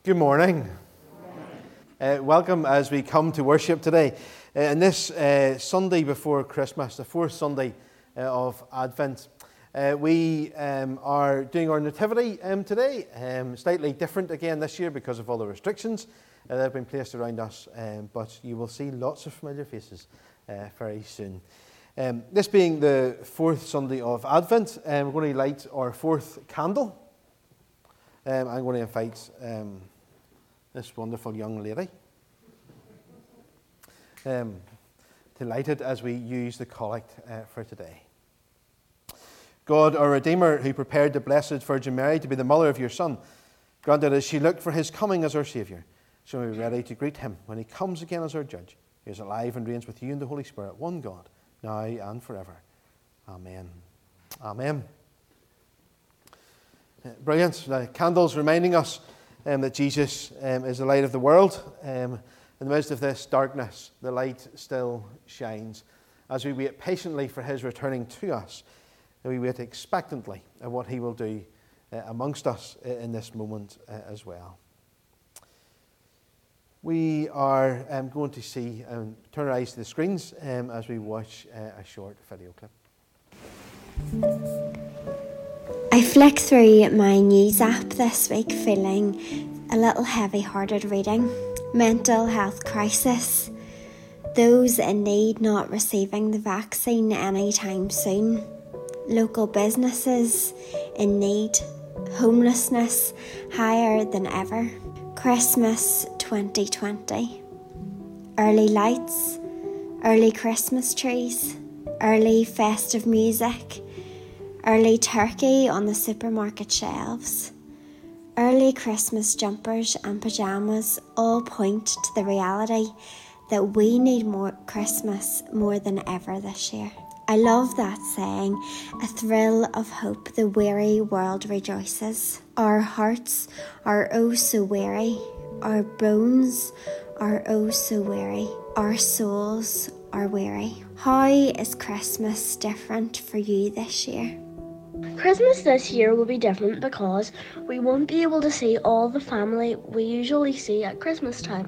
Good morning. Welcome as we come to worship today. And this Sunday before Christmas, the fourth Sunday of Advent, we are doing our Nativity today. Slightly different again this year because of all the restrictions that have been placed around us. But you will see lots of familiar faces very soon. This being the fourth Sunday of Advent, we're going to light our fourth candle. I'm going to invite this wonderful young lady to light it as we use the collect for today. God, our Redeemer, who prepared the Blessed Virgin Mary to be the mother of your Son, grant that as she looked for his coming as our Saviour, she may be ready to greet him when he comes again as our Judge, who is alive and reigns with you in the Holy Spirit, one God, now and forever. Amen. Amen. Brilliant. The candles reminding us that Jesus is the light of the world. In the midst of this darkness, the light still shines. As we wait patiently for his returning to us, we wait expectantly at what he will do amongst us in this moment as well. We are going to see and turn our eyes to the screens as we watch a short video clip. I flicked through my news app this week feeling a little heavy-hearted reading. Mental health crisis. Those in need not receiving the vaccine anytime soon. Local businesses in need. Homelessness higher than ever. Christmas 2020. Early lights. Early Christmas trees. Early festive music. Early turkey on the supermarket shelves. Early Christmas jumpers and pyjamas all point to the reality that we need more Christmas more than ever this year. I love that saying, a thrill of hope, the weary world rejoices. Our hearts are oh so weary, our bones are oh so weary, our souls are weary. How is Christmas different for you this year? Christmas this year will be different because we won't be able to see all the family we usually see at Christmas time.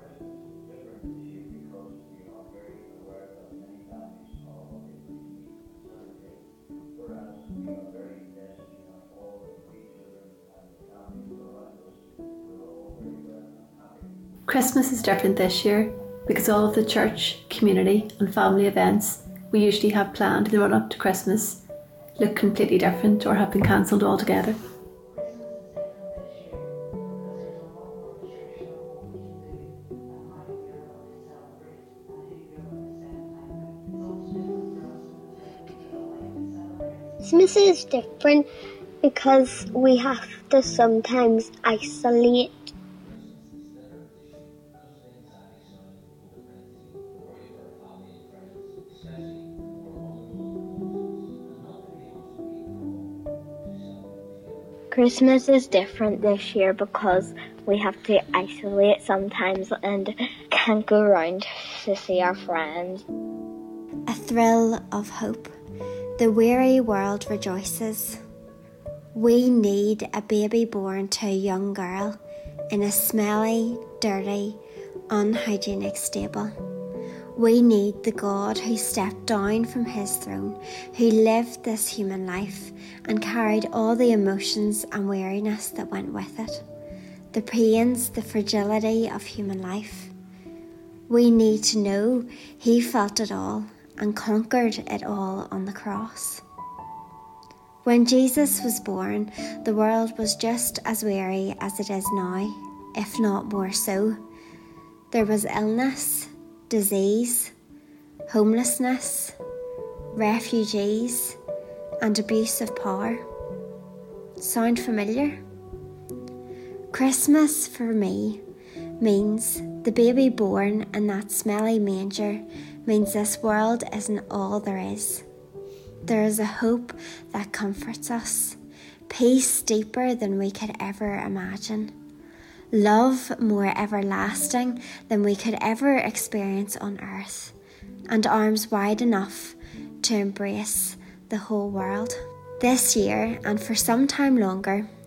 Christmas is different this year because all of the church, community and family events we usually have planned in the run up to Christmas look completely different or have been cancelled altogether. Christmas is different because we have to sometimes isolate. Christmas is different this year because we have to isolate sometimes and can't go around to see our friends. A thrill of hope. The weary world rejoices. We need a baby born to a young girl in a smelly, dirty, unhygienic stable. We need the God who stepped down from his throne, who lived this human life and carried all the emotions and weariness that went with it, the pains, the fragility of human life. We need to know he felt it all and conquered it all on the cross. When Jesus was born, the world was just as weary as it is now, if not more so. There was illness, disease, homelessness, refugees, and abuse of power. Sound familiar? Christmas for me means the baby born in that smelly manger means this world isn't all there is. There is a hope that comforts us, peace deeper than we could ever imagine, love more everlasting than we could ever experience on earth, and arms wide enough to embrace the whole world. This year, and for some time longer,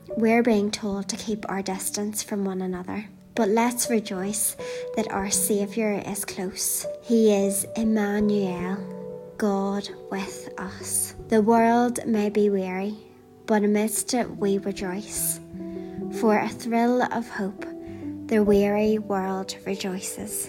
We're being told to keep our distance from one another. But let's rejoice that our Saviour is close. He is Emmanuel, God with us. The world may be weary, but amidst it we rejoice. For a thrill of hope, the weary world rejoices.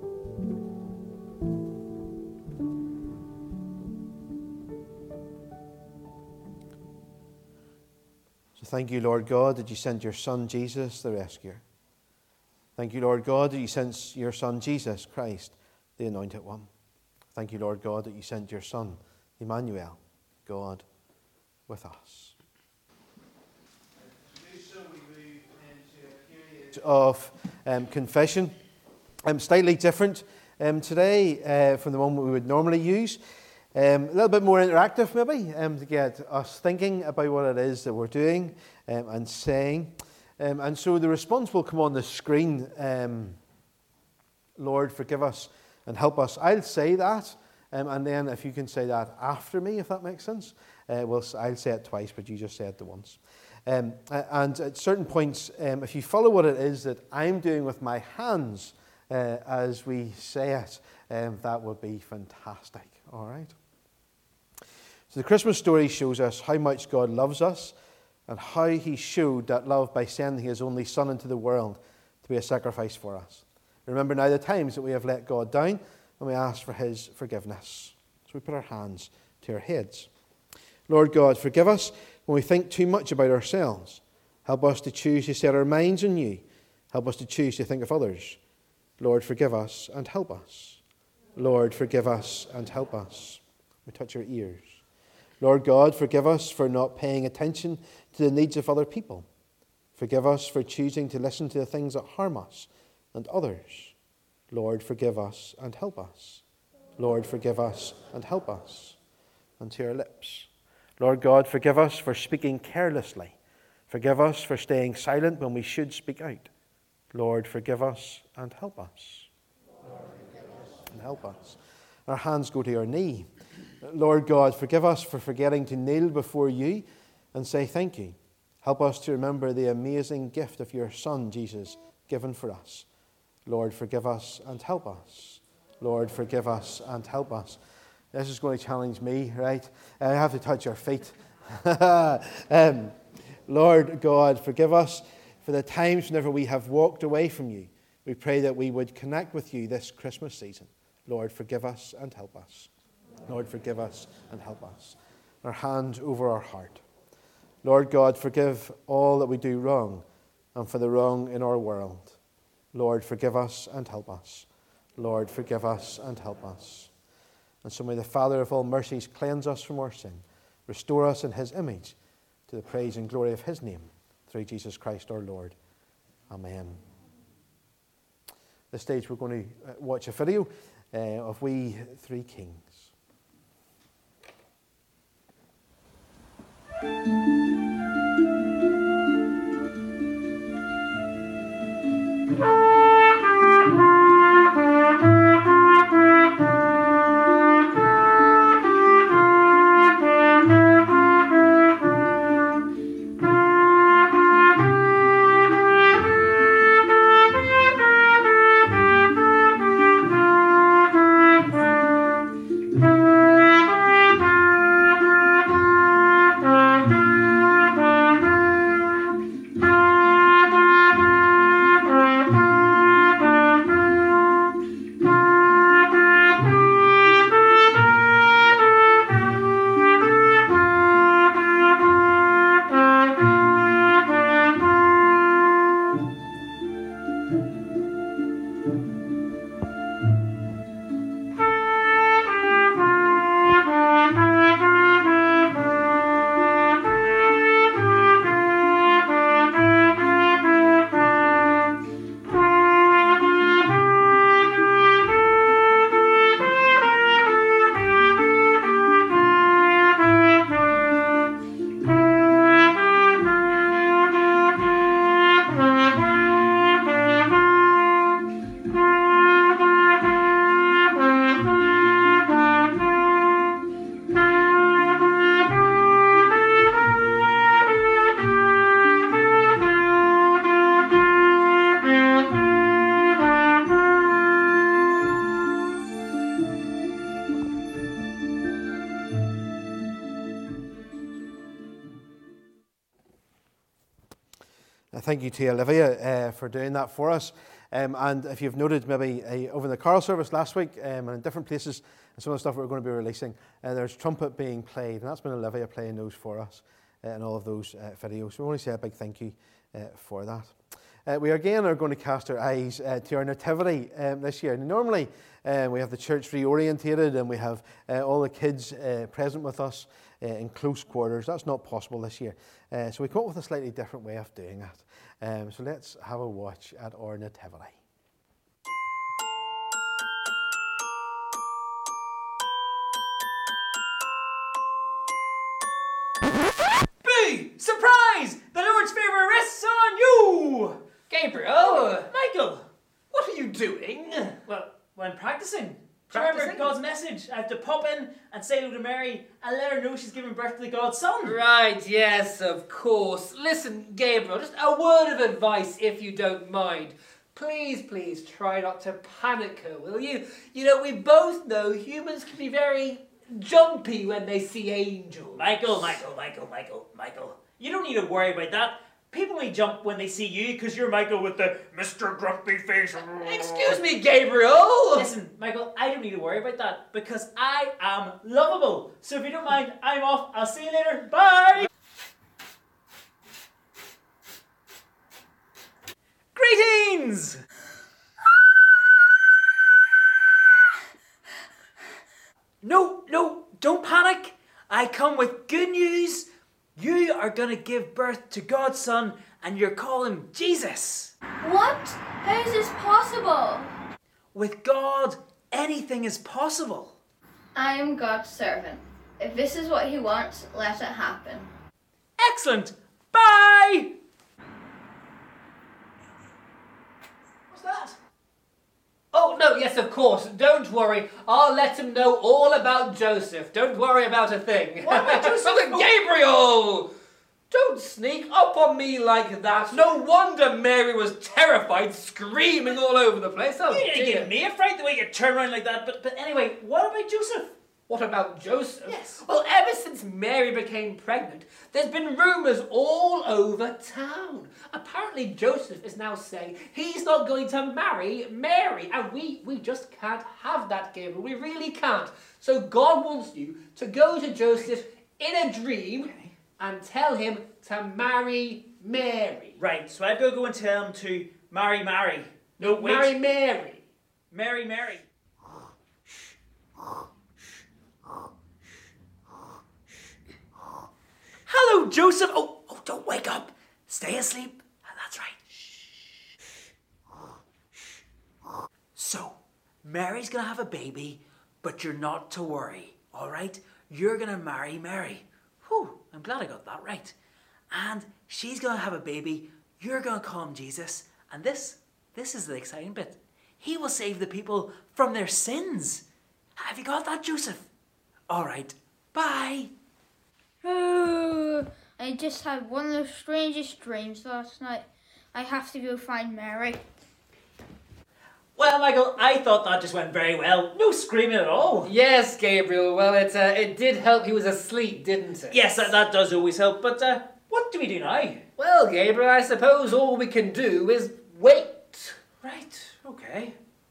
So thank you, Lord God, that you sent your Son Jesus, the rescuer. Thank you, Lord God, that you sent your Son Jesus Christ, the Anointed One. Thank you, Lord God, that you sent your Son, Emmanuel, God with us. To do so, we move into a period of confession. Slightly different today from the one we would normally use. A little bit more interactive, maybe, to get us thinking about what it is that we're doing and saying. And so the response will come on the screen. Lord, forgive us and help us. I'll say that, and then if you can say that after me, if that makes sense. I'll say it twice, but you just say it once. And at certain points, if you follow what it is that I'm doing with my hands as we say it, that would be fantastic. All right? So the Christmas story shows us how much God loves us and how he showed that love by sending his only Son into the world to be a sacrifice for us. Remember now the times that we have let God down and we ask for his forgiveness. So we put our hands to our heads. Lord God, forgive us when we think too much about ourselves. Help us to choose to set our minds on you. Help us to choose to think of others. Lord, forgive us and help us. Lord, forgive us and help us. We touch our ears. Lord God, forgive us for not paying attention to the needs of other people. Forgive us for choosing to listen to the things that harm us and others. Lord, forgive us and help us. Lord, forgive us and help us. And to our lips. Lord God, forgive us for speaking carelessly. Forgive us for staying silent when we should speak out. Lord, forgive us and help us. Lord, forgive us and help us. Our hands go to our knee. Lord God, forgive us for forgetting to kneel before you and say thank you. Help us to remember the amazing gift of your Son, Jesus, given for us. Lord, forgive us and help us. Lord, forgive us and help us. This is going to challenge me, right? I have to touch our feet. Lord God, forgive us for the times whenever we have walked away from you. We pray that we would connect with you this Christmas season. Lord, forgive us and help us. Lord, forgive us and help us. Our hand over our heart. Lord God, forgive all that we do wrong and for the wrong in our world. Lord, forgive us and help us. Lord, forgive us and help us. And so may the Father of all mercies cleanse us from our sin, restore us in his image, to the praise and glory of his name, through Jesus Christ our Lord. Amen. At this stage we're going to watch a video of We Three Kings. thank you to Olivia for doing that for us. And if you've noted maybe over in the carol service last week and in different places, and some of the stuff we're going to be releasing, there's trumpet being played, and that's been Olivia playing those for us in all of those videos. So we want to say a big thank you for that. We again are going to cast our eyes to our nativity this year. And normally we have the church reorientated and we have all the kids present with us in close quarters. That's not possible this year. So we come up with a slightly different way of doing that. So let's have a watch at our nativity. Boo! Surprise! The Lord's favour rests on you! Gabriel! Michael! What are you doing? Well, I'm practicing. Do you remember God's message? I have to pop in and say hello to Mary and let her know she's giving birth to the God's Son. Right, yes, of course. Listen, Gabriel, just a word of advice if you don't mind. Please try not to panic her, will you? You know, we both know humans can be very jumpy when they see angels. Michael. You don't need to worry about that. People only jump when they see you because you're Michael with the Mr. Grumpy face. Excuse me, Gabriel! Listen, Michael, I don't need to worry about that because I am lovable. So if you don't mind, I'm off. I'll see you later. Bye! Greetings! No, don't panic. I come with good news. You are going to give birth to God's Son and you're calling him Jesus. What? How is this possible? With God, anything is possible. I am God's servant. If this is what he wants, let it happen. Excellent. Bye! What's that? Oh, no, yes, of course. Don't worry. I'll let him know all about Joseph. Don't worry about a thing. What about Joseph? Gabriel! Don't sneak up on me like that. No wonder Mary was terrified, screaming all over the place. Oh, You didn't give me a fright the way you turn around like that. But anyway, what about Joseph? What about Joseph? Yes. Well, ever since Mary became pregnant, there's been rumours all over town. Apparently Joseph is now saying he's not going to marry Mary. And we just can't have that, Gabriel. We really can't. So God wants you to go to Joseph in a dream and tell him to marry Mary. Right, so I've got to go and tell him to marry Mary. No, wait. marry Mary. Mary. Hello, Joseph. Oh, don't wake up. Stay asleep. That's right. So, Mary's going to have a baby, but you're not to worry, all right? You're going to marry Mary. Whew, I'm glad I got that right. And she's going to have a baby. You're going to call him Jesus. And this is the exciting bit. He will save the people from their sins. Have you got that, Joseph? All right. Bye. I just had one of the strangest dreams last night. I have to go find Mary. Well, Michael, I thought that just went very well. No screaming at all. Yes, Gabriel. Well, it did help he was asleep, didn't it? Yes, that does always help. But what do we do now? Well, Gabriel, I suppose all we can do is wait. Right, okay.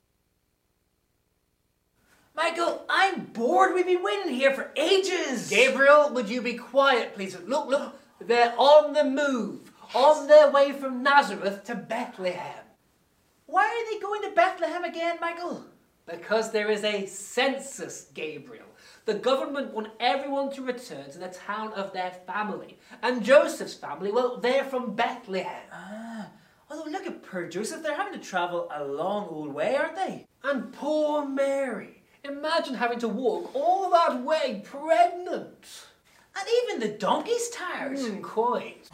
Michael, I'm bored. We've been waiting here for ages. Gabriel, would you be quiet, please? Look, they're on the move. On their way from Nazareth to Bethlehem. Why are they going to Bethlehem again, Michael? Because there is a census, Gabriel. The government want everyone to return to the town of their family. And Joseph's family, well, they're from Bethlehem. Although look at poor Joseph. They're having to travel a long old way, aren't they? And poor Mary. Imagine having to walk all that way pregnant. And even the donkey's tired. Quite.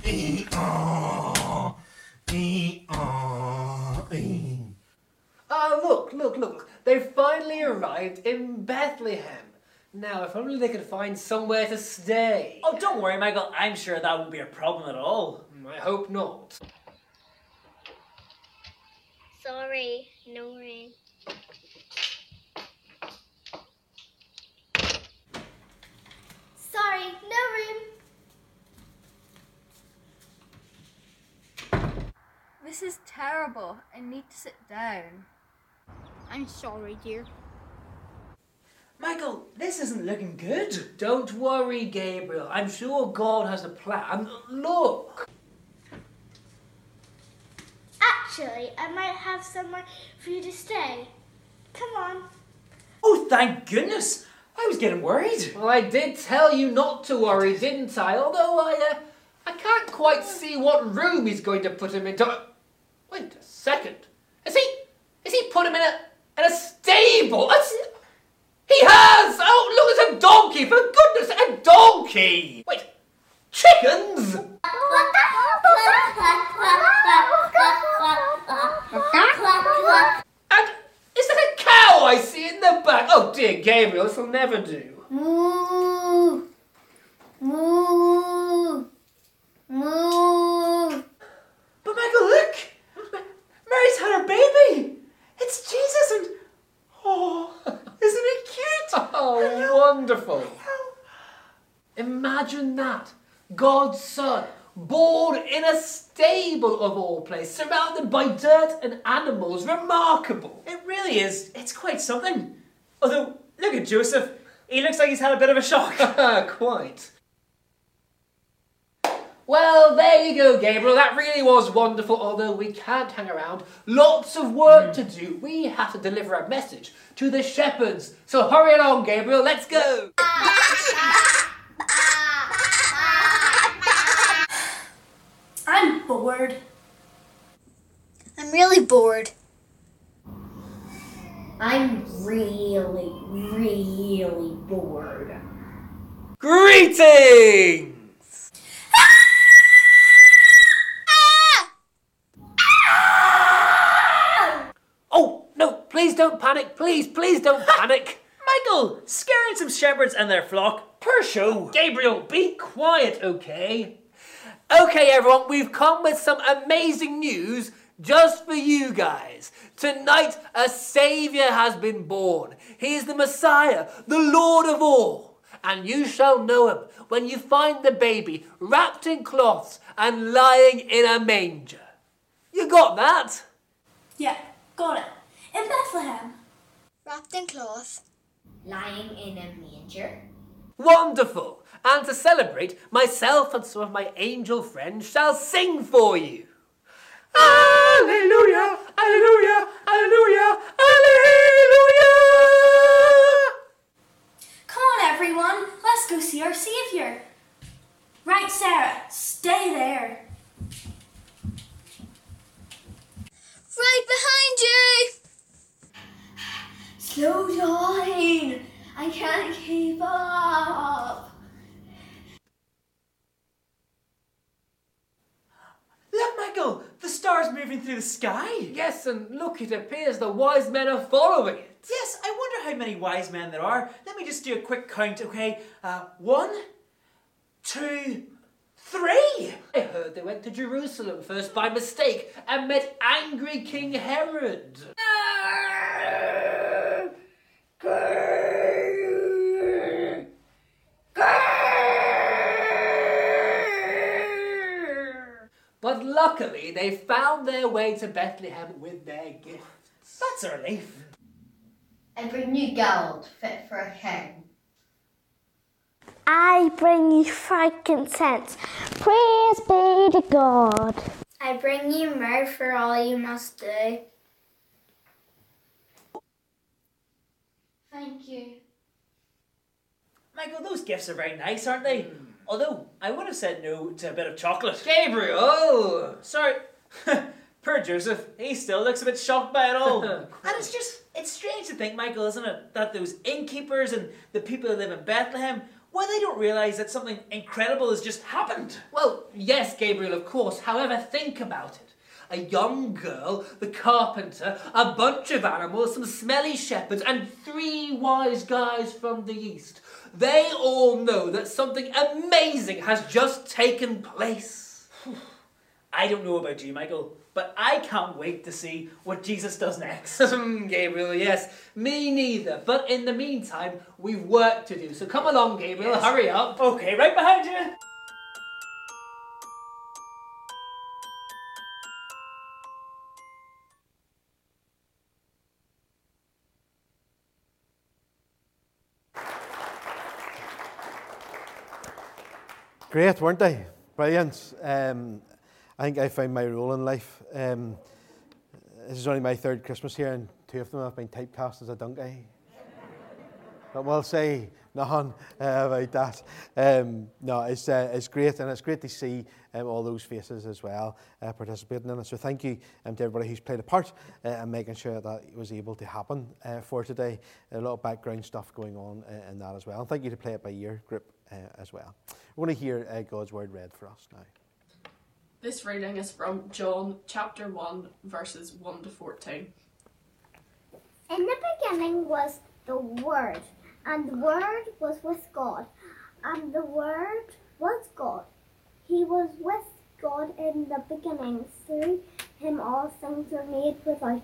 Look. They've finally arrived in Bethlehem. Now, if only they could find somewhere to stay. Oh, don't worry, Michael. I'm sure that won't be a problem at all. I hope not. Sorry, no rain. Sorry, no room. This is terrible. I need to sit down. I'm sorry, dear. Michael, this isn't looking good. Don't worry, Gabriel. I'm sure God has a plan. Look. Actually, I might have somewhere for you to stay. Come on. Oh, thank goodness. I was getting worried. Well, I did tell you not to worry, didn't I? Although I can't quite see what room he's going to put him into. Wait a second. Is he put him in a stable? He has! Oh, look, it's a donkey! For goodness, a donkey! Wait, chickens? And is that a cow I see in the back? Oh dear, Gabriel, this will never do. Moo. Moo. Moo. But Michael, look! Mary's had her baby! It's Jesus and... Oh, isn't it cute? Oh, wonderful. Imagine that. God's son, born in a stable of all places, surrounded by dirt and animals. Remarkable. It really is. It's quite something. Although, look at Joseph. He looks like he's had a bit of a shock. Quite. Well, there you go, Gabriel. That really was wonderful, although we can't hang around. Lots of work to do. We have to deliver a message to the shepherds. So hurry along, Gabriel. Let's go. I'm bored. I'm really bored. I'm really, really bored. Greetings! Oh, no, please don't panic. Please don't panic. Michael, scaring some shepherds and their flock. Per show. Gabriel, be quiet, okay? Okay, everyone, we've come with some amazing news just for you guys. Tonight, a Saviour has been born. He is the Messiah, the Lord of all. And you shall know him when you find the baby wrapped in cloths and lying in a manger. You got that? Yeah, got it. In Bethlehem. Wrapped in cloth. Lying in a manger. Wonderful. And to celebrate, myself and some of my angel friends shall sing for you. Alleluia, alleluia, alleluia, alleluia. Come on, everyone. Let's go see our Saviour. Right, Sarah. Stay there. Right behind you! Slow down. I can't keep up. Look, Michael, the star's moving through the sky. Yes, and look, it appears the wise men are following it. Yes, I wonder how many wise men there are. Let me just do a quick count, okay? 1, 2, 3. I heard they went to Jerusalem first by mistake and met angry King Herod. But luckily, they found their way to Bethlehem with their gifts. That's a relief. I bring you gold fit for a king. I bring you frankincense. Praise be to God. I bring you myrrh for all you must do. Thank you. Michael, those gifts are very nice, aren't they? Although, I would have said no to a bit of chocolate. Gabriel! Sorry. Poor Joseph. He still looks a bit shocked by it all. And it's strange to think, Michael, isn't it, that those innkeepers and the people who live in Bethlehem, well, they don't realise that something incredible has just happened. Well, yes, Gabriel, of course. However, think about it. A young girl, the carpenter, a bunch of animals, some smelly shepherds, and 3 wise guys from the east. They all know that something amazing has just taken place. I don't know about you, Michael, but I can't wait to see what Jesus does next. Gabriel, yes, me neither. But in the meantime, we've work to do. So come along, Gabriel, Yes. hurry up. Okay, right behind you. Great, weren't they? Brilliant. I think I found my role in life. This is only my third Christmas here, and 2 of them have been typecast as a donkey. But we'll say nothing about that. No, it's great, and it's great to see all those faces as well participating in it. So thank you to everybody who's played a part in making sure that it was able to happen for today. A lot of background stuff going on in that as well. And thank you to Play It By Ear group as well. We're going to hear God's word read for us now. This reading is from John chapter 1, verses 1 to 14. In the beginning was the Word, and the Word was with God, and the Word was God. He was with God in the beginning. Through him all things were made. Without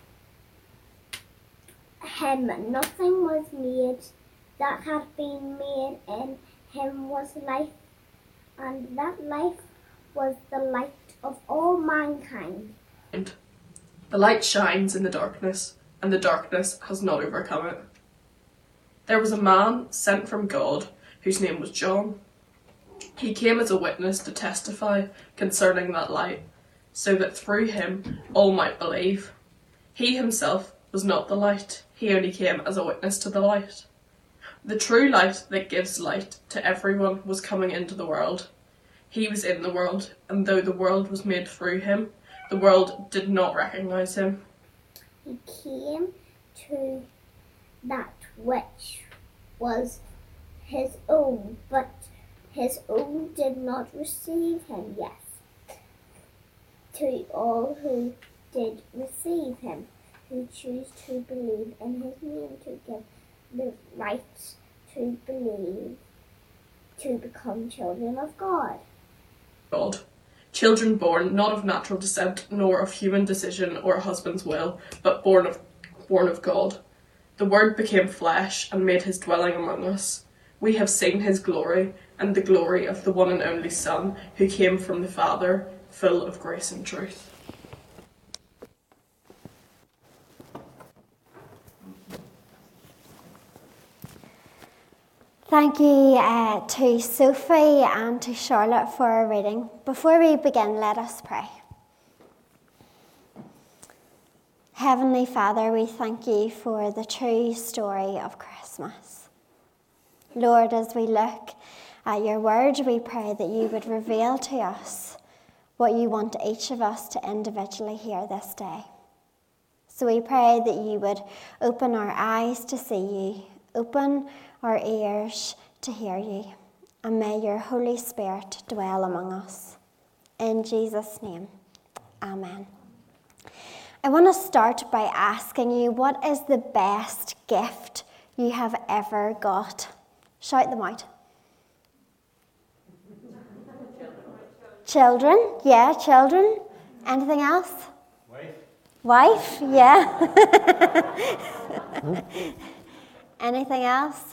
him nothing was made that had been made. In him was life, and that life was the light of all mankind. The light shines in the darkness, and the darkness has not overcome it. There was a man sent from God, whose name was John. He came as a witness to testify concerning that light, so that through him all might believe. He himself was not the light, he only came as a witness to the light. The true light that gives light to everyone was coming into the world. He was in the world, and though the world was made through him, the world did not recognize him. He came to that which was his own, but his own did not receive him. Yes, to all who did receive him, who choose to believe in his name, to give the right to believe, to become children of God. Children born not of natural descent, nor of human decision or a husband's will, but born of God. The Word became flesh and made his dwelling among us. We have seen his glory, and the glory of the one and only Son, who came from the Father, full of grace and truth. Thank you to Sophie and to Charlotte for our reading. Before we begin, let us pray. Heavenly Father, we thank you for the true story of Christmas. Lord, as we look at your word, we pray that you would reveal to us what you want each of us to individually hear this day. So we pray that you would open our eyes to see you, open our ears to hear you, and may your Holy Spirit dwell among us. In Jesus' name, amen. I want to start by asking you, what is the best gift you have ever got? Shout them out. Children, yeah, children. Anything else? Wife, yeah. Anything else?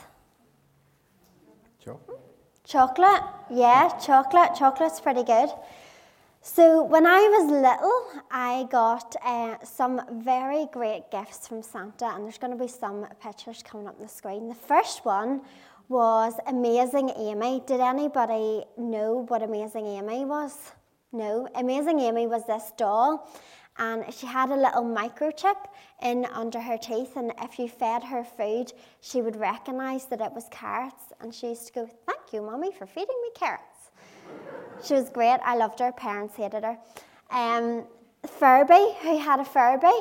Chocolate, yeah, chocolate. Chocolate's pretty good. So when I was little, I got some very great gifts from Santa, and there's going to be some pictures coming up on the screen. The first one was Amazing Amy. Did anybody know what Amazing Amy was? No. Amazing Amy was this doll, and she had a little microchip in under her teeth, and if you fed her food, she would recognise that it was carrots, and she used to go, "Thank you, Mummy, for feeding me carrots." She was great. I loved her. Parents hated her. Furby, who had a Furby?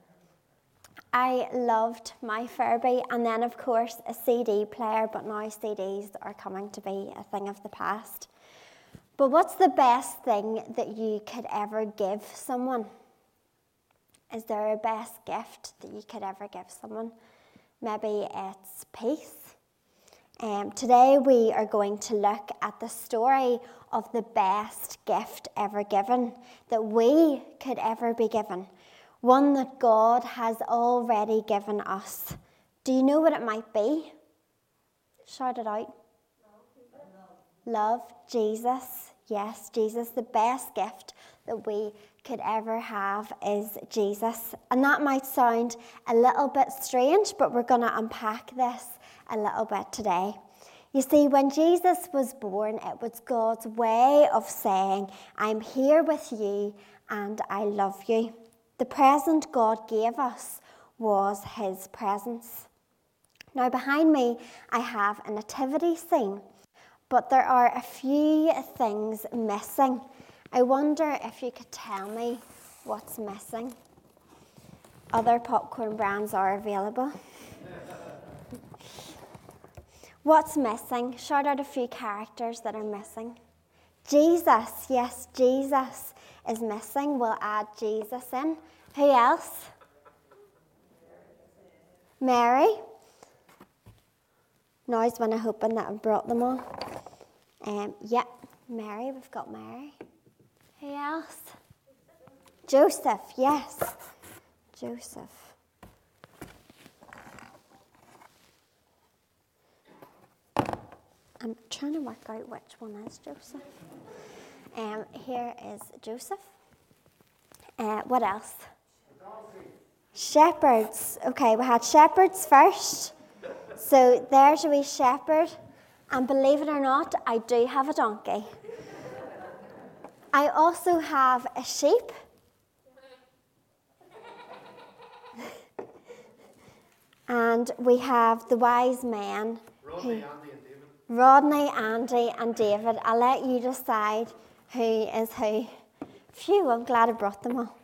I loved my Furby. And then, of course, a CD player, but now CDs are coming to be a thing of the past. But what's the best thing that you could ever give someone? Is there a best gift that you could ever give someone? Maybe it's peace. Today we are going to look at the story of the best gift ever given, that we could ever be given, one that God has already given us. Do you know what it might be? Shout it out. Love. Jesus. Yes, Jesus. The best gift that we could ever have is Jesus. And that might sound a little bit strange, but we're going to unpack this a little bit today. You see, when Jesus was born, it was God's way of saying, I'm here with you and I love you. The present God gave us was his presence. Now behind me, I have a nativity scene, but there are a few things missing. I wonder if you could tell me what's missing. Other popcorn brands are available. What's missing? Shout out a few characters that are missing. Jesus, yes, Jesus is missing. We'll add Jesus in. Who else? Mary. Now's when I'm hoping that I've brought them all. Yep, Mary, we've got Mary. Who else? Joseph, yes. Joseph. I'm trying to work out which one is Joseph. Here is Joseph. What else? Shepherds. Okay, we had shepherds first. So there's a wee shepherd. And believe it or not, I do have a donkey. I also have a sheep. And we have the wise men. Rodney, Andy and David. I'll let you decide who is who. Phew, I'm glad I brought them all.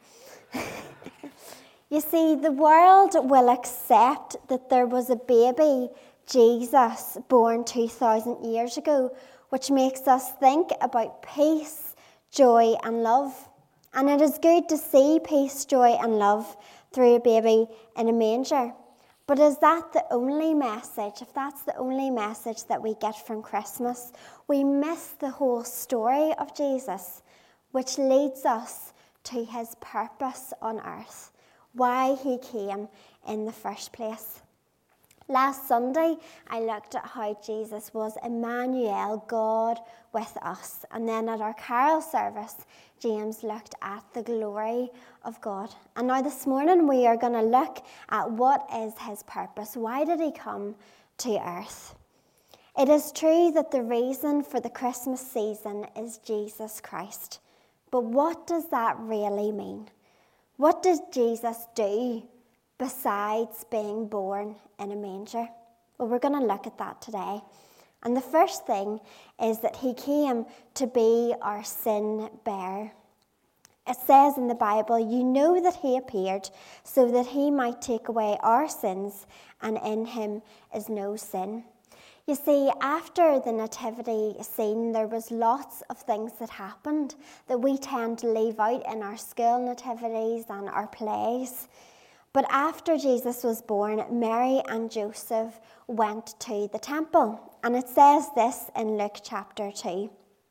You see, the world will accept that there was a baby, Jesus, born 2,000 years ago, which makes us think about peace, joy and love. And it is good to see peace, joy and love through a baby in a manger. But is that the only message? If that's the only message that we get from Christmas, we miss the whole story of Jesus, which leads us to his purpose on earth, why he came in the first place. Last Sunday, I looked at how Jesus was Emmanuel, God with us. And then at our carol service, James looked at the glory of God. And now this morning, we are going to look at what is his purpose. Why did he come to earth? It is true that the reason for the Christmas season is Jesus Christ. But what does that really mean? What does Jesus do besides being born in a manger? Well, we're going to look at that today. And the first thing is that he came to be our sin bearer. It says in the Bible, you know that he appeared so that he might take away our sins, and in him is no sin. You see, after the nativity scene, there was lots of things that happened that we tend to leave out in our school nativities and our plays. But after Jesus was born, Mary and Joseph went to the temple. And it says this in Luke chapter 2.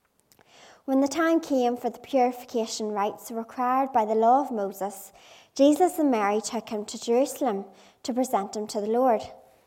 When the time came for the purification rites required by the law of Moses, Jesus and Mary took him to Jerusalem to present him to the Lord.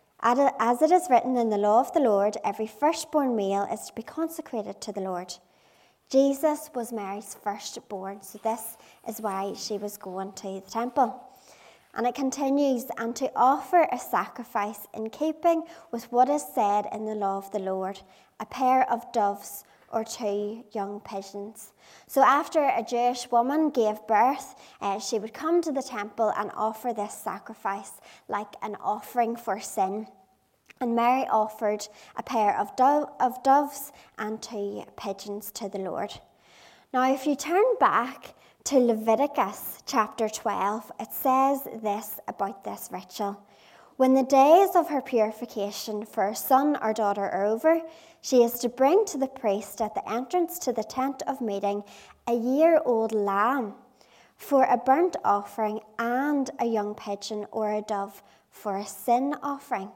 As it is written in the law of the Lord, every firstborn male is to be consecrated to the Lord. Jesus was Mary's firstborn, so this is why she was going to the temple. And it continues, and to offer a sacrifice in keeping with what is said in the law of the Lord, a pair of doves or 2 young pigeons. So after a Jewish woman gave birth, she would come to the temple and offer this sacrifice like an offering for sin. And Mary offered a pair of doves and 2 pigeons to the Lord. Now, if you turn back to Leviticus chapter 12, it says this about this ritual. When the days of her purification for a son or daughter are over, she is to bring to the priest at the entrance to the tent of meeting a year-old lamb for a burnt offering and a young pigeon or a dove for a sin offering.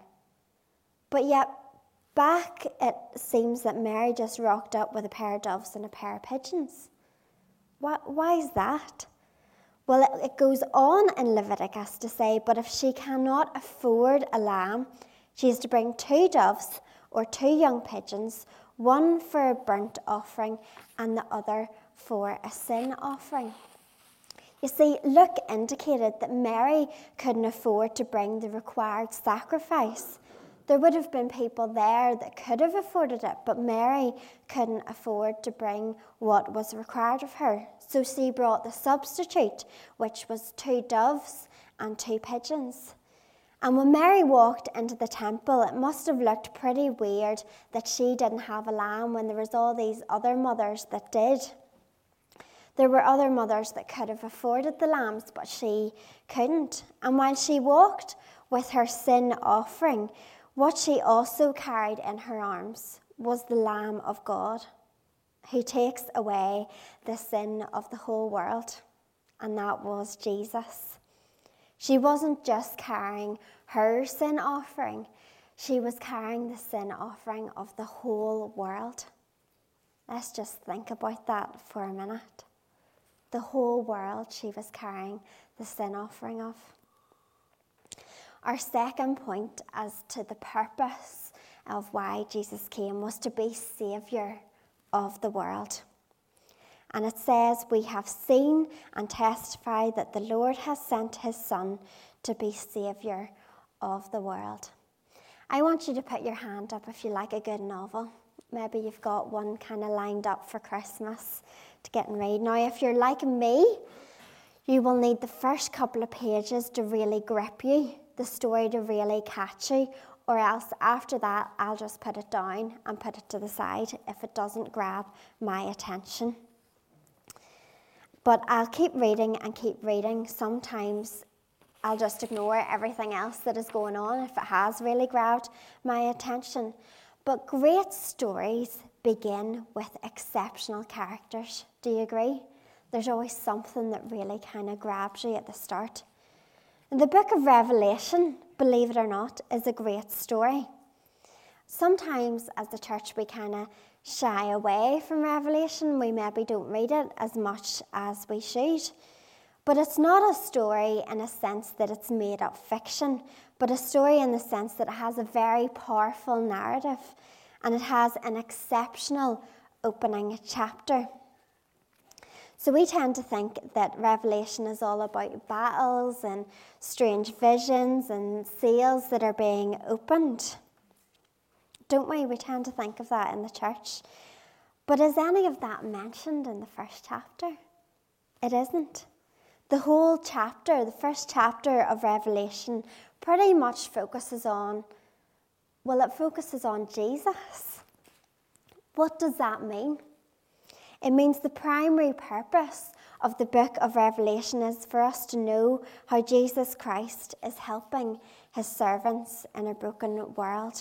But yet, back it seems that Mary just rocked up with a pair of doves and a pair of pigeons. Why is that? Well, it goes on in Leviticus to say, but if she cannot afford a lamb, she is to bring 2 doves or 2 young pigeons, one for a burnt offering and the other for a sin offering. You see, Luke indicated that Mary couldn't afford to bring the required sacrifice. There would have been people there that could have afforded it, but Mary couldn't afford to bring what was required of her. So she brought the substitute, which was 2 doves and 2 pigeons. And when Mary walked into the temple, it must have looked pretty weird that she didn't have a lamb when there was all these other mothers that did. There were other mothers that could have afforded the lambs, but she couldn't. And while she walked with her sin offering, what she also carried in her arms was the Lamb of God, who takes away the sin of the whole world. And that was Jesus. She wasn't just carrying her sin offering, she was carrying the sin offering of the whole world. Let's just think about that for a minute. The whole world she was carrying the sin offering of. Our second point as to the purpose of why Jesus came was to be Saviour of the world. And it says, we have seen and testified that the Lord has sent his Son to be Saviour of the world. I want you to put your hand up if you like a good novel. Maybe you've got one kind of lined up for Christmas to get and read. Now, if you're like me, you will need the first couple of pages to really grip you, the story to really catch you, or else after that, I'll just put it down and put it to the side if it doesn't grab my attention. But I'll keep reading and keep reading. Sometimes I'll just ignore everything else that is going on if it has really grabbed my attention. But great stories begin with exceptional characters. Do you agree? There's always something that really kind of grabs you at the start. And the book of Revelation, believe it or not, is a great story. Sometimes as the church we kind of shy away from Revelation. We maybe don't read it as much as we should. But it's not a story in a sense that it's made up fiction, but a story in the sense that it has a very powerful narrative and it has an exceptional opening chapter. So we tend to think that Revelation is all about battles and strange visions and seals that are being opened. Don't we? We tend to think of that in the church. But is any of that mentioned in the first chapter? It isn't. The whole chapter, the first chapter of Revelation, pretty much focuses on Jesus. What does that mean? It means the primary purpose of the book of Revelation is for us to know how Jesus Christ is helping his servants in a broken world.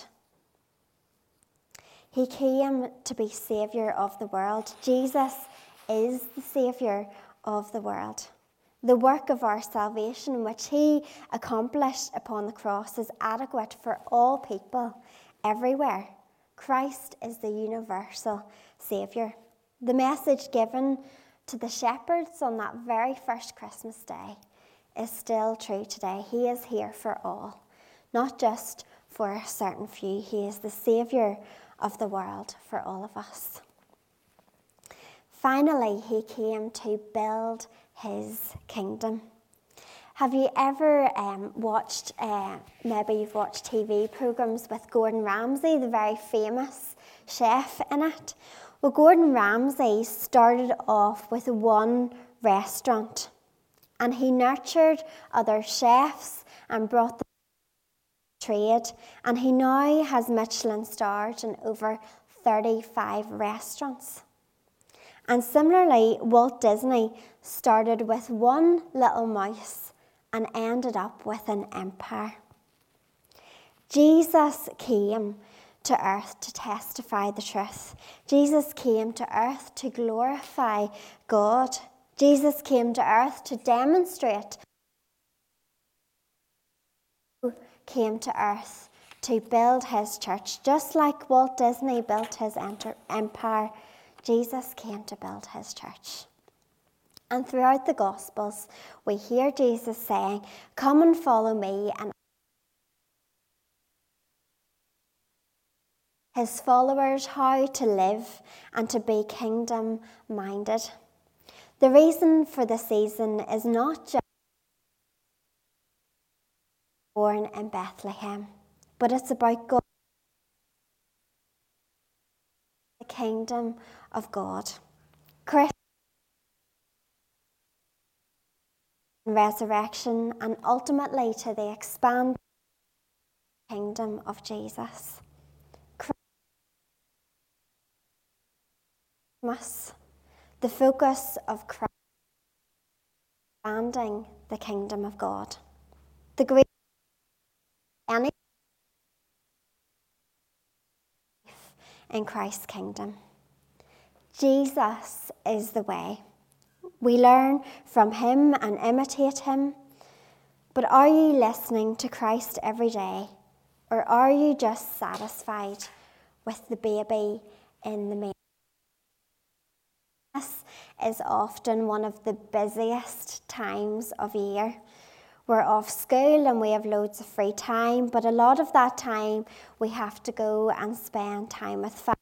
He came to be Saviour of the world. Jesus is the Saviour of the world. The work of our salvation, which he accomplished upon the cross, is adequate for all people, everywhere. Christ is the universal Saviour. The message given to the shepherds on that very first Christmas day is still true today. He is here for all, not just for a certain few. He is the Saviour of the world for all of us. Finally, he came to build his kingdom. Have you ever watched, maybe you've watched TV programmes with Gordon Ramsay, the very famous chef in it? Well, Gordon Ramsay started off with one restaurant and he nurtured other chefs and brought them to trade, and he now has Michelin stars in over 35 restaurants. And similarly, Walt Disney started with one little mouse and ended up with an empire. Jesus came to earth to testify the truth. Jesus came to earth to glorify God. Jesus came to earth to demonstrate. Came to earth to build his church. Just like Walt Disney built his empire, Jesus came to build his church. And throughout the Gospels, we hear Jesus saying, "Come and follow me," and his followers how to live and to be kingdom-minded. The reason for the season is not just born in Bethlehem. but it's about God, the kingdom of God. Christ, resurrection, and ultimately to the expanded kingdom of Jesus. Christmas, the focus of Christ, expanding the kingdom of God. The great any in Christ's kingdom. Jesus is the way. We learn from him and imitate him. But are you listening to Christ every day? Or are you just satisfied with the baby in the manger? This is often one of the busiest times of year. We're off school and we have loads of free time, but a lot of that time we have to go and spend time with family,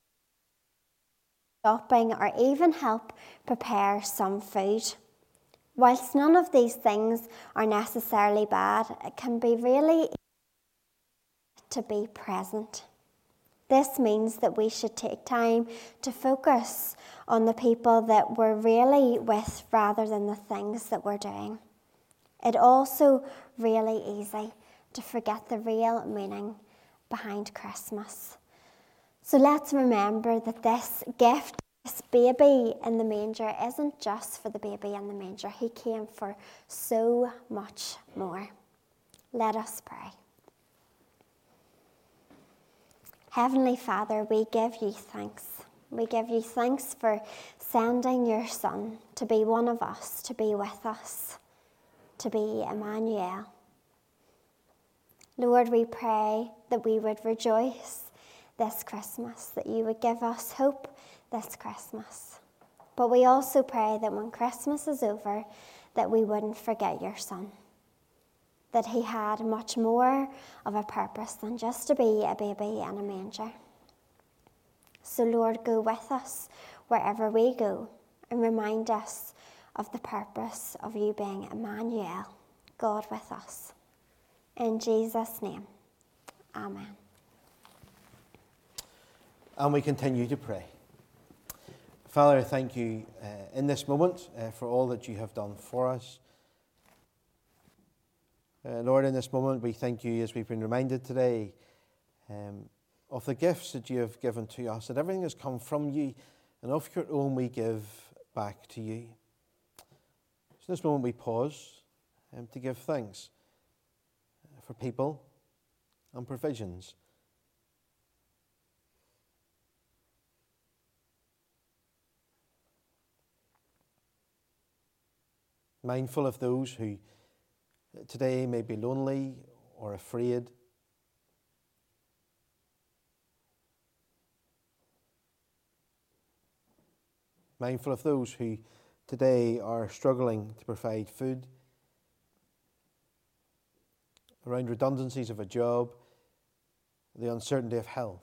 shopping, or even help prepare some food. Whilst none of these things are necessarily bad, it can be really easy to be present. This means that we should take time to focus on the people that we're really with rather than the things that we're doing. It's also really easy to forget the real meaning behind Christmas. So let's remember that this gift, this baby in the manger, isn't just for the baby in the manger. He came for so much more. Let us pray. Heavenly Father, we give you thanks. We give you thanks for sending your Son to be one of us, to be with us, to be Emmanuel. Lord, we pray that we would rejoice this Christmas, that you would give us hope this Christmas. But we also pray that when Christmas is over, that we wouldn't forget your Son, that he had much more of a purpose than just to be a baby in a manger. So Lord, go with us wherever we go and remind us of the purpose of you being Emmanuel, God with us. In Jesus' name, amen. And we continue to pray. Father, thank you in this moment for all that you have done for us. Lord, in this moment we thank you as we've been reminded today of the gifts that you have given to us, that everything has come from you, and of your own we give back to you. So in this moment we pause to give thanks for people and provisions. Mindful of those who today may be lonely or afraid. Mindful of those who today are struggling to provide food. Around redundancies of a job, the uncertainty of health.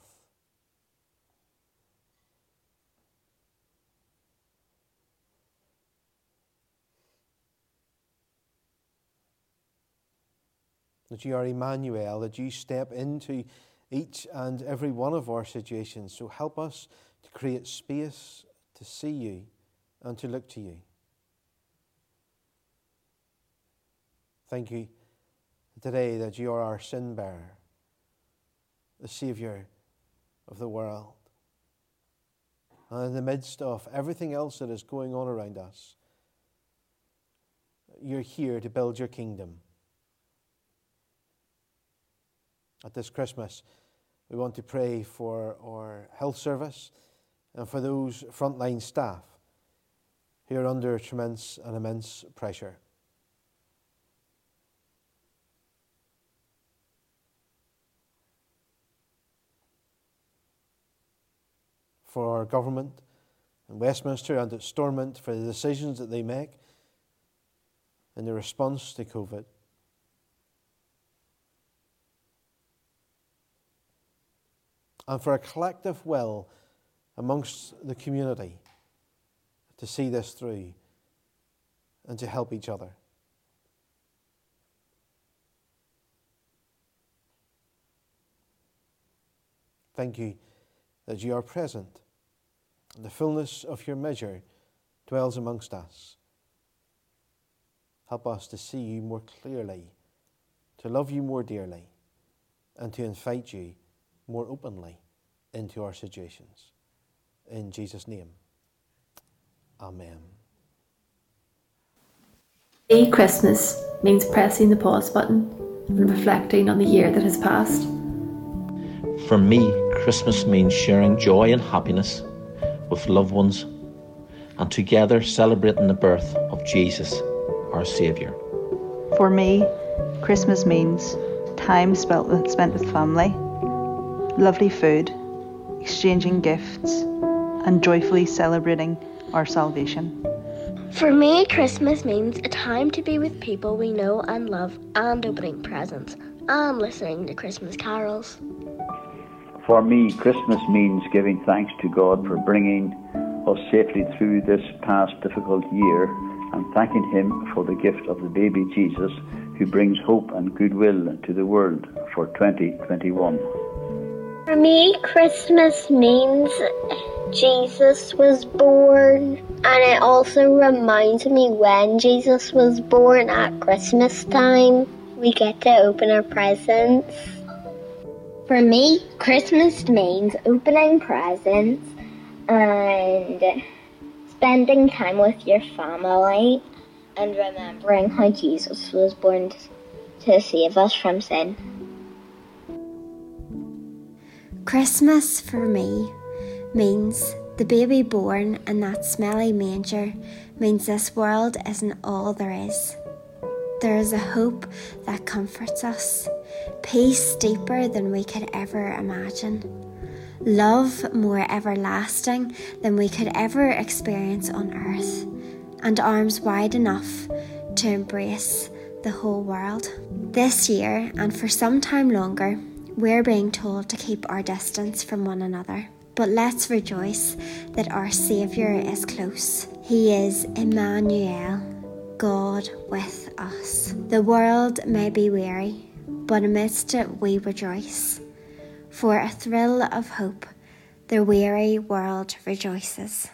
That you are Emmanuel, that you step into each and every one of our situations. So help us to create space to see you and to look to you. Thank you today that you are our sin bearer, the Saviour of the world. And in the midst of everything else that is going on around us, you're here to build your kingdom. At this Christmas, we want to pray for our health service and for those frontline staff who are under tremendous and immense pressure. For our government in Westminster and at Stormont, for the decisions that they make in the response to COVID. And for a collective will amongst the community to see this through and to help each other. Thank you that you are present, and the fullness of your measure dwells amongst us. Help us to see you more clearly, to love you more dearly, and to invite you more openly into our situations. In Jesus' name, amen. Christmas means pressing the pause button and reflecting on the year that has passed. For me, Christmas means sharing joy and happiness with loved ones and together celebrating the birth of Jesus, our Saviour. For me, Christmas means time spent with family, lovely food, exchanging gifts, and joyfully celebrating our salvation. For me, Christmas means a time to be with people we know and love, and opening presents, and listening to Christmas carols. For me, Christmas means giving thanks to God for bringing us safely through this past difficult year, and thanking Him for the gift of the baby Jesus, who brings hope and goodwill to the world for 2021. For me, Christmas means Jesus was born, and it also reminds me when Jesus was born at Christmas time. We get to open our presents. For me, Christmas means opening presents and spending time with your family and remembering how Jesus was born to save us from sin. Christmas for me means the baby born in that smelly manger means this world isn't all there is. There is a hope that comforts us, peace deeper than we could ever imagine, love more everlasting than we could ever experience on earth, and arms wide enough to embrace the whole world. This year, and for some time longer, we're being told to keep our distance from one another. But let's rejoice that our Saviour is close. He is Emmanuel, God with us. The world may be weary, but amidst it we rejoice. For a thrill of hope, the weary world rejoices.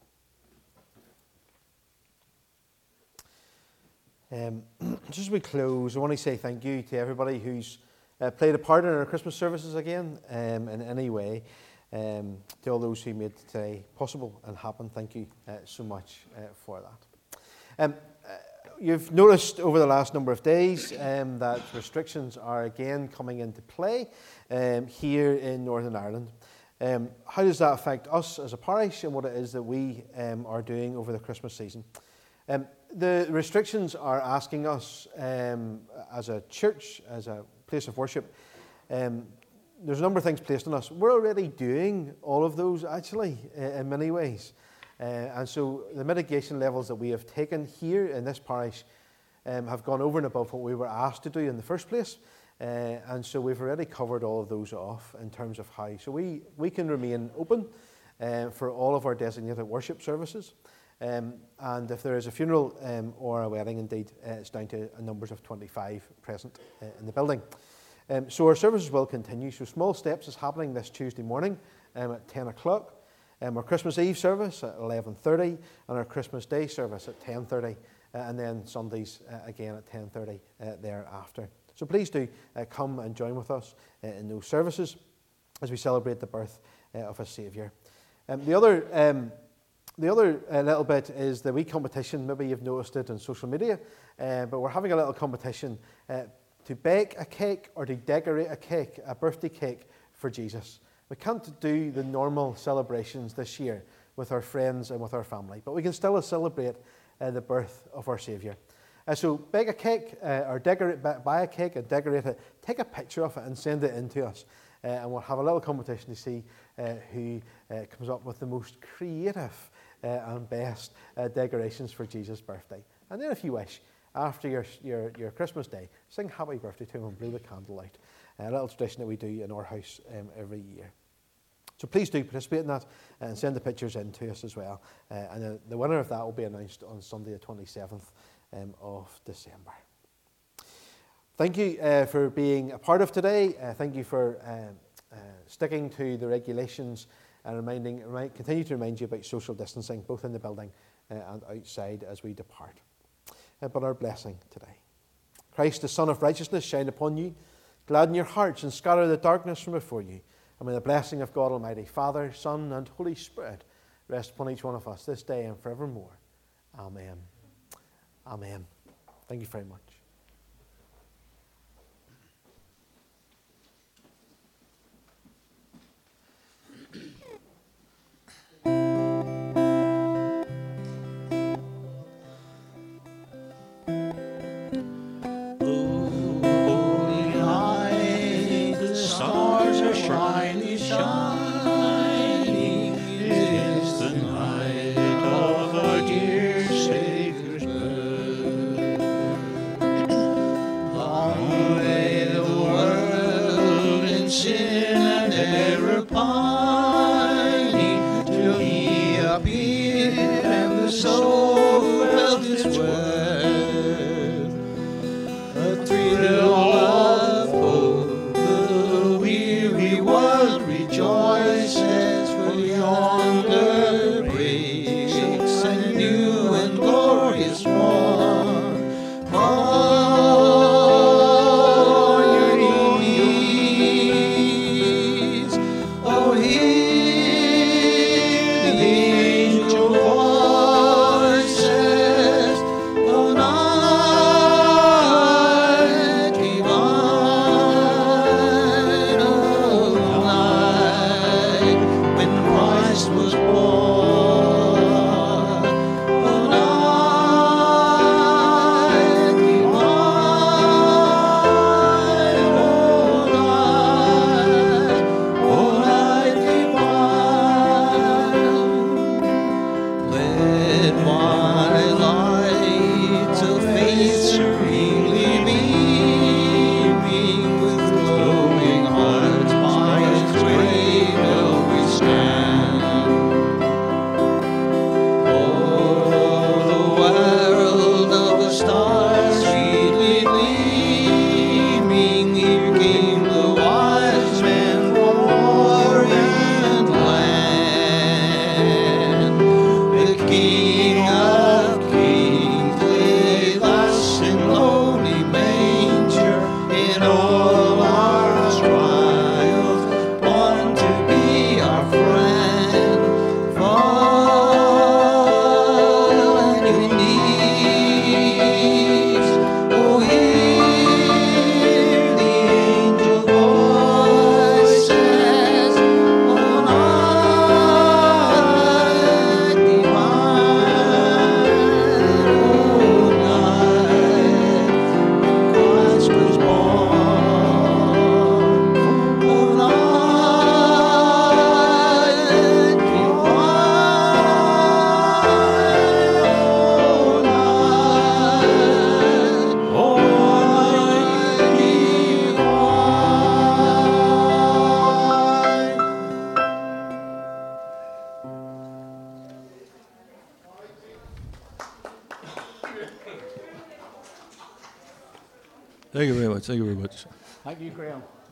Just as we close, I want to say thank you to everybody who's played a part in our Christmas services again in any way. To all those who made today possible and happen, thank you so much for that. You've noticed over the last number of days that restrictions are again coming into play here in Northern Ireland. How does that affect us as a parish and what it is that we are doing over the Christmas season? The restrictions are asking us as a church, as a place of worship, there's a number of things placed on us. We're already doing all of those, actually, in many ways. And so the mitigation levels that we have taken here in this parish have gone over and above what we were asked to do in the first place. And so we've already covered all of those off in terms of how. So we can remain open for all of our designated worship services. And if there is a funeral or a wedding, indeed, it's down to numbers of 25 present in the building. So our services will continue. So Small Steps is happening this Tuesday morning at 10 o'clock. Our Christmas Eve service at 11:30 and our Christmas Day service at 10:30 and then Sundays again at 10:30 thereafter. So please do come and join with us in those services as we celebrate the birth of a Saviour. The other little bit is the wee competition. Maybe you've noticed it on social media, but we're having a little competition to bake a cake or to decorate a cake, a birthday cake for Jesus. We can't do the normal celebrations this year with our friends and with our family, but we can still celebrate the birth of our Saviour. So bake a cake or buy a cake and decorate it, take a picture of it and send it in to us. And we'll have a little competition to see who comes up with the most creative and best decorations for Jesus' birthday. And then if you wish, after your Christmas day, sing happy birthday to him and blow the candle out. A little tradition that we do in our house every year. So please do participate in that and send the pictures in to us as well. And the winner of that will be announced on Sunday the 27th of December. Thank you for being a part of today. Thank you for sticking to the regulations and continue to remind you about social distancing, both in the building and outside as we depart. But our blessing today. Christ, the Son of Righteousness, shine upon you, gladden your hearts and scatter the darkness from before you. And may the blessing of God Almighty, Father, Son, and Holy Spirit rest upon each one of us this day and forevermore. Amen. Amen. Thank you very much. Shiny, shining, it is the night of our dear Saviour's birth. Long lay the world in sin and error pining, till He appeared and the soul felt its worth. A thrill of hope, the weary world rejoices, for yonder breaks a new and glorious morn. On your knees, oh, hear the angel voices, oh, night divine, oh, night when Christ was born, oh, night divine, oh, night divine. Let my light of faith serenely beaming, with glowing hearts by His cradle we stand. Oh, the world of the stars sweetly gleaming, here came the wise men from Orient land. The King of Kings lay thus in lowly manger, in all our trials, born to be our friend. Fall on your knees, oh, hear the angel voices, oh, night divine, oh, night Christ was born, oh, night divine, oh, night Thank you very much. Thank you very much. Thank you, Graham.